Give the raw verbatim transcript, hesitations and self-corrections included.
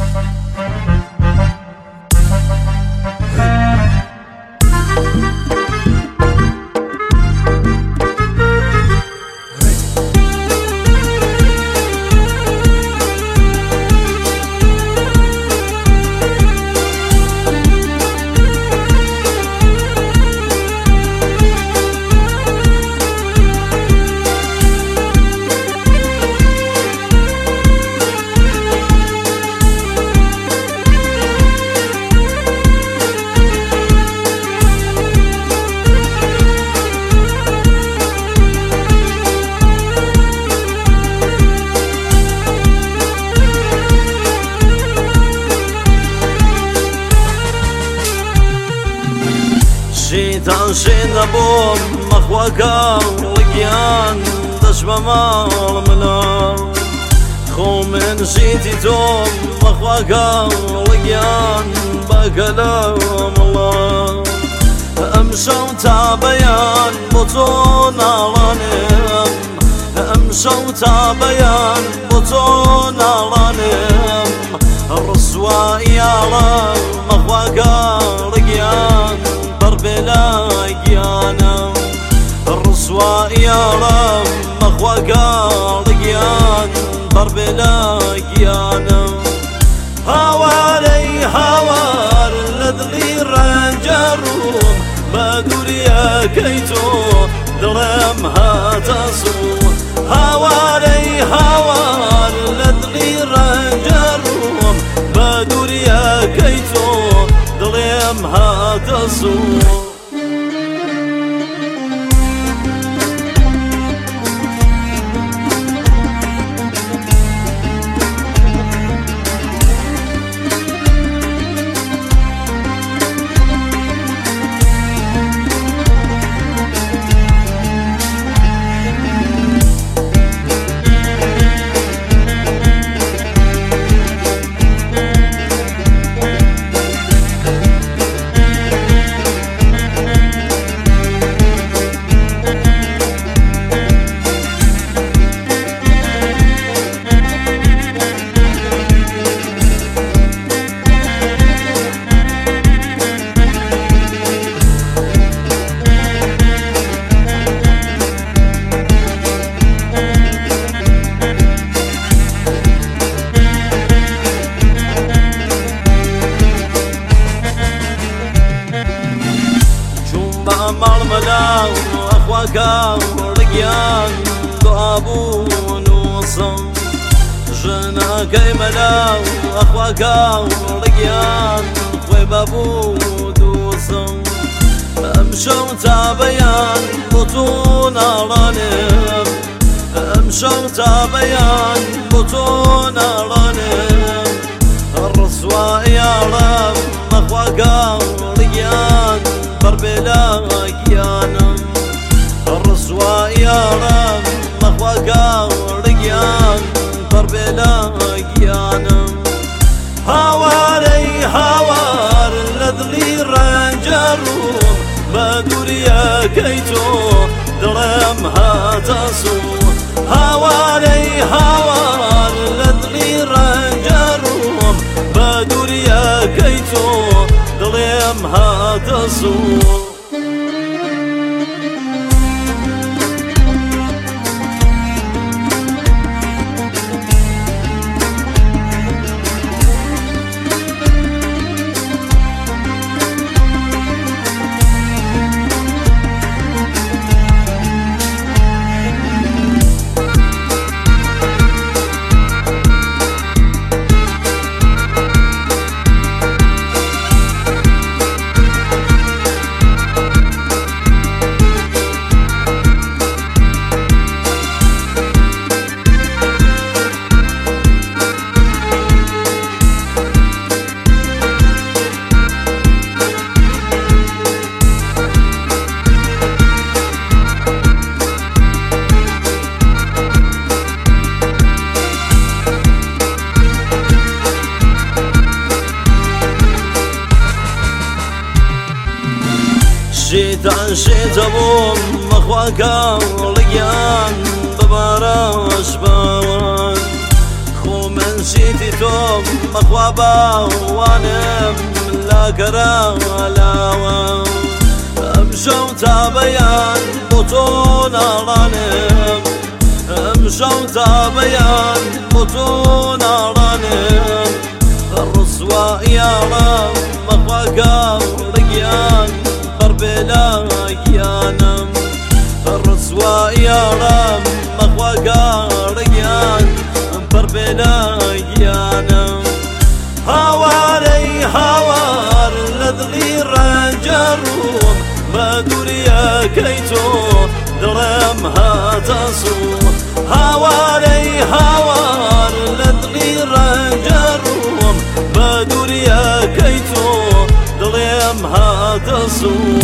شيطان شينا بوم مخوكا لقيان دشبا مال ملام خو من شيتي توم مخوكا لقيان بكلام الله امشو تابيان بطون علانم امشو تابيان بطون علانم الرسوائي على مخوكا لقيان بلا قيانا الرسوا يا رب مخوكا لقيان بلا قيانا هواري هوار لذلي رنجروم بدوريا كيتو ظلمها تصوم هواري هوار لذلي رنجروم بدوريا كيتو ظلمها تصوم مال أخواكا ورقيان قابون وصم جنا كيملا أخواكا ورقيان وبابود وصم أمشو تابيان بطون رانم أمشو تابيان بطون رانم الرسوا يا رب أخواكا ورقيان بلا قيانم الرسوا يا رب مخوكا رقيان بلا قيانم هواري هوار لذلي رنجروم بدوريا كيتو ظلمها تصوم هواري هوار لذلي رنجروم بدوريا كيتو ظلمها تصوم شيطان شيطان مخواكا لقيان ببراش باوان خو من شيتي توم مخوابا وانم لا كرالاوا امشو تابيان بطون رانم امشو تابيان بطون رانم الرسوا يا رب مخواكا رقيان بربلا يانم الرسوا يا رب مخواكا رقيان بربلا يانم هواري هوار لذغي رجروم ما دوريا كيتو درمها تصوم هواري هوار لذغي رجروم ما دوريا كيتو درمها تصوم